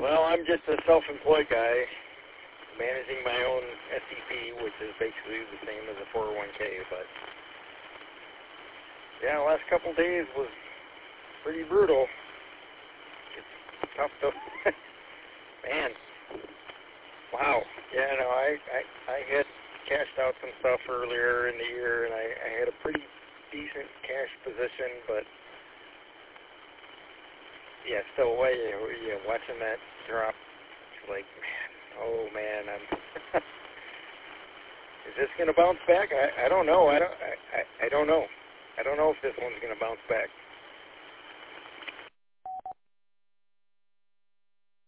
Well, I'm just a self-employed guy managing my own SEP, which is basically the same as a 401k, but yeah, the last couple of days was pretty brutal. It's tough to, man, wow. Yeah, no, I had cashed out some stuff earlier in the year, and I had a pretty decent cash position, but yeah, still watching that drop, it's like, man, I'm is this going to bounce back? I don't know. I don't know. I don't know if this one's going to bounce back.